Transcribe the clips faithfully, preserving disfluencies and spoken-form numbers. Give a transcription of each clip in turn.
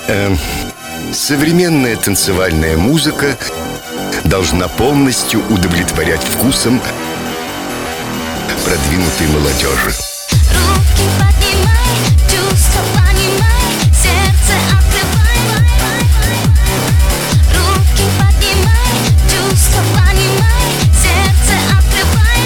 Эм, современная танцевальная музыка должна полностью удовлетворять вкусам продвинутой молодежи. Руки поднимай, чувства понимай, сердце открывай. Руки поднимай, чувства понимай, сердце открывай.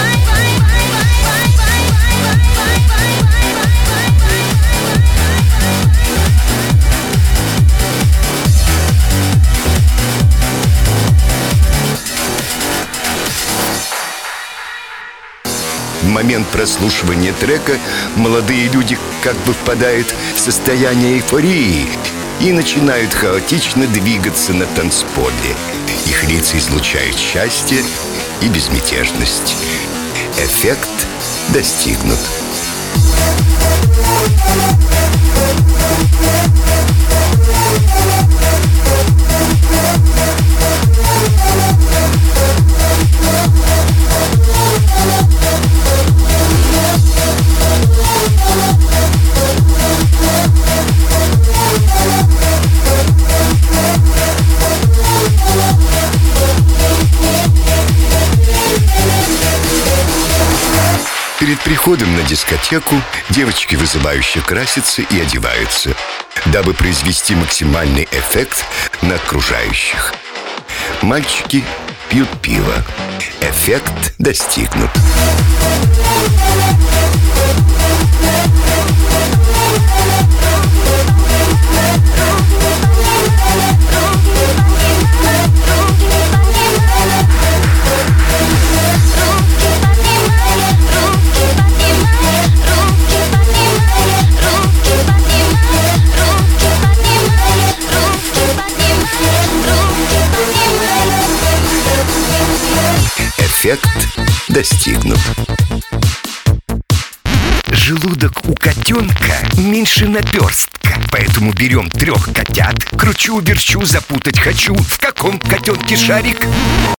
В момент прослушивания трека молодые люди как бы впадают в состояние эйфории и начинают хаотично двигаться на танцполе. Их лица излучают счастье и безмятежность. Эффект достигнут. Перед приходом на дискотеку девочки вызывающе красятся и одеваются, дабы произвести максимальный эффект на окружающих. Мальчики пьют пиво. Эффект достигнут. Эффект достигнут. Желудок у котенка меньше наперстка. Поэтому берем трех котят. Кручу-верчу, запутать хочу. В каком котенке шарик?